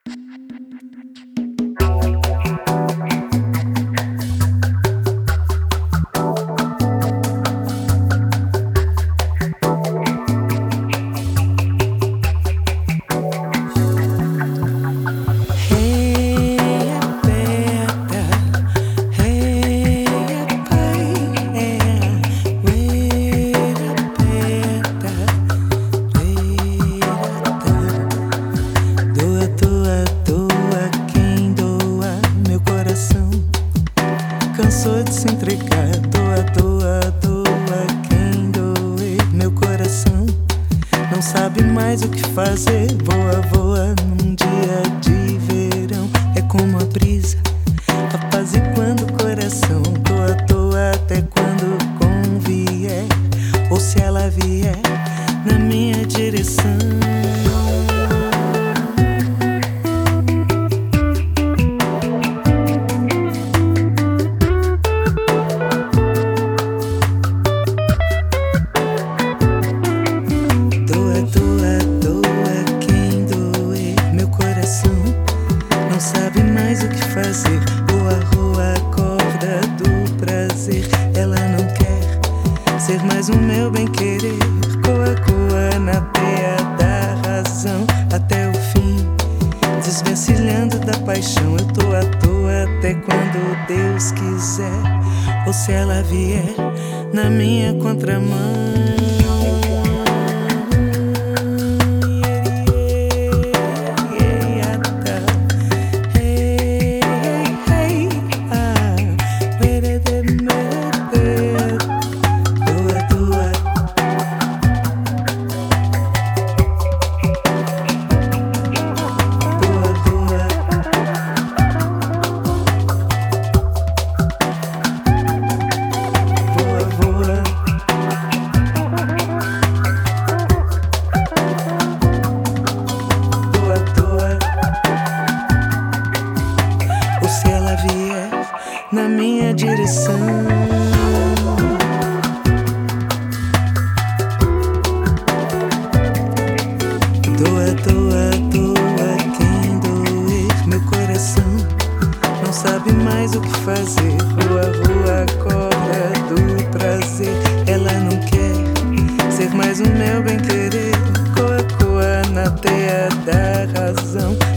Cansou de se entregar, doa, doa, doa quem doer. Meu coração não sabe mais o que fazer. Voa, voa num dia de verão. É como a brisa apaziguando o coração. Doa, doa até quando convier, ou se ela vier na minha direção. Não sabe mais o que fazer. Roa, roa a corda do prazer. Ela não quer ser mais o meu bem-querer. Coa, coa na teia da razão até o fim, desvencilhando da paixão. Eu tô à toa até quando Deus quiser, ou se ela vier na minha contramão. Na minha direção, doa, doa, doa quem doer. Meu coração não sabe mais o que fazer. Roa, roa a corda do prazer. Ela não quer ser mais o meu bem-querer. Coa, coa na teia da razão